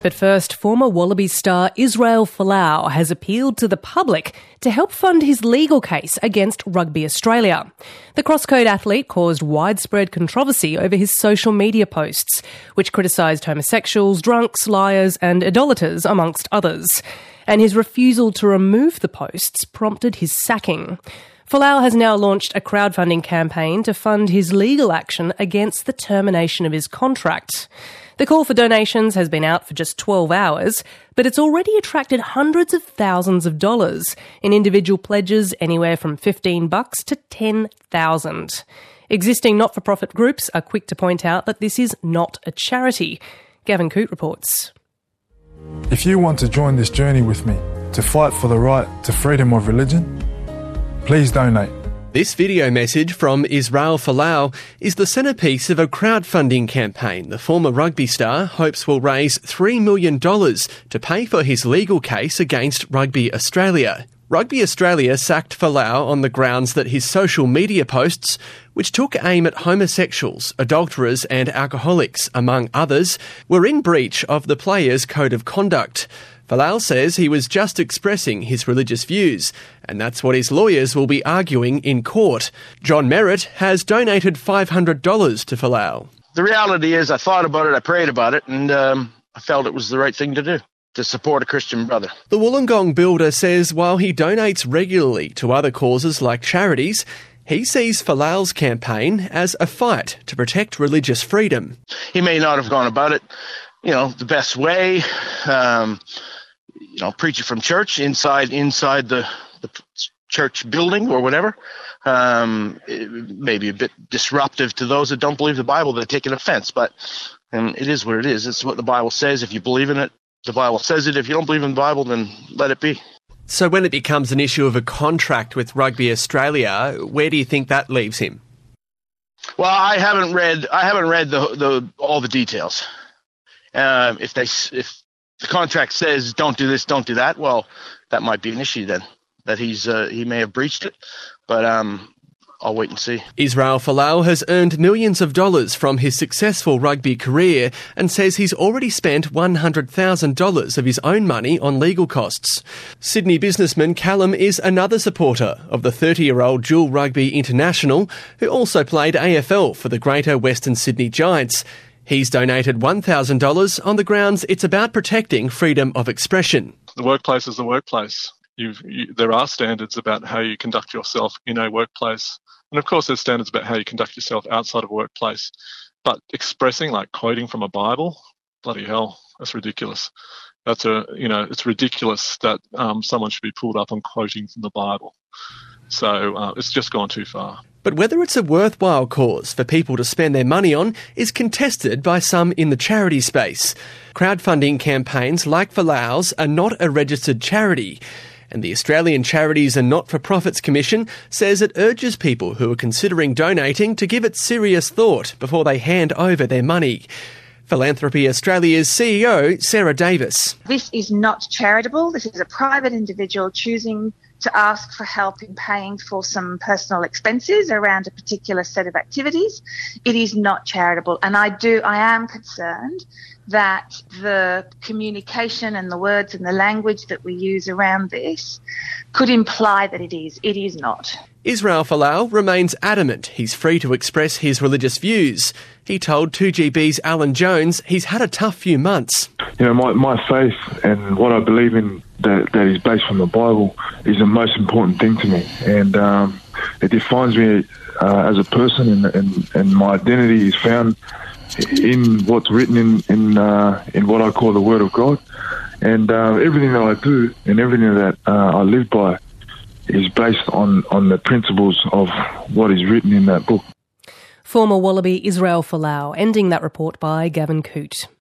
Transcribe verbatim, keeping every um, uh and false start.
But first, former Wallabies star Israel Folau has appealed to the public to help fund his legal case against Rugby Australia. The crosscode athlete caused widespread controversy over his social media posts, which criticised homosexuals, drunks, liars and idolaters, amongst others. And his refusal to remove the posts prompted his sacking. Folau has now launched a crowdfunding campaign to fund his legal action against the termination of his contract. The call for donations has been out for just twelve hours, but it's already attracted hundreds of thousands of dollars in individual pledges anywhere from fifteen bucks to ten thousand. Existing not-for-profit groups are quick to point out that this is not a charity. Gavin Coote reports. If you want to join this journey with me to fight for the right to freedom of religion, please donate. This video message from Israel Folau is the centrepiece of a crowdfunding campaign the former rugby star hopes will raise three million dollars to pay for his legal case against Rugby Australia. Rugby Australia sacked Folau on the grounds that his social media posts, which took aim at homosexuals, adulterers and alcoholics, among others, were in breach of the players' code of conduct. Folau says he was just expressing his religious views, and that's what his lawyers will be arguing in court. John Merritt has donated five hundred dollars to Folau. The reality is I thought about it, I prayed about it, and um, I felt it was the right thing to do, to support a Christian brother. The Wollongong builder says while he donates regularly to other causes like charities, he sees Folau's campaign as a fight to protect religious freedom. He may not have gone about it, you know, the best way, um, you know, preaching from church inside inside the, the church building or whatever. Um, it may be a bit disruptive to those that don't believe the Bible. They take an offense, but and it is what it is. It's what the Bible says. If you believe in it, the Bible says it. If you don't believe in the Bible, then let it be. So when it becomes an issue of a contract with Rugby Australia, where do you think that leaves him? Well, I haven't read. I haven't read the the all the details. Um, if they if the contract says don't do this, don't do that, well, that might be an issue then. That he's uh, he may have breached it, but um, I'll wait and see. Israel Folau has earned millions of dollars from his successful rugby career and says he's already spent one hundred thousand dollars of his own money on legal costs. Sydney businessman Callum is another supporter of the thirty-year-old dual rugby international who also played A F L for the Greater Western Sydney Giants. He's donated one thousand dollars on the grounds it's about protecting freedom of expression. The workplace is the workplace. You've, you, there are standards about how you conduct yourself in a workplace. And of course, there's standards about how you conduct yourself outside of a workplace. But expressing, like quoting from a Bible, bloody hell, that's ridiculous. That's a, you know, it's ridiculous that um, someone should be pulled up on quoting from the Bible. So uh, it's just gone too far. But whether it's a worthwhile cause for people to spend their money on is contested by some in the charity space. Crowdfunding campaigns like Folau's are not a registered charity. And the Australian Charities and Not-for-Profits Commission says it urges people who are considering donating to give it serious thought before they hand over their money. Philanthropy Australia's C E O, Sarah Davis. This is not charitable. This is a private individual choosing to ask for help in paying for some personal expenses around a particular set of activities. It is not charitable. And I do, I am concerned that the communication and the words and the language that we use around this could imply that it is. It is not. Israel Folau remains adamant he's free to express his religious views. He told two G B's Alan Jones he's had a tough few months. You know, my, my faith and what I believe in that, that is based on the Bible is the most important thing to me. And um, it defines me uh, as a person, and, and, and my identity is found in what's written in in, uh, in what I call the Word of God. And uh, everything that I do and everything that uh, I live by is based on, on the principles of what is written in that book. Former Wallaby Israel Folau, ending that report by Gavin Coote.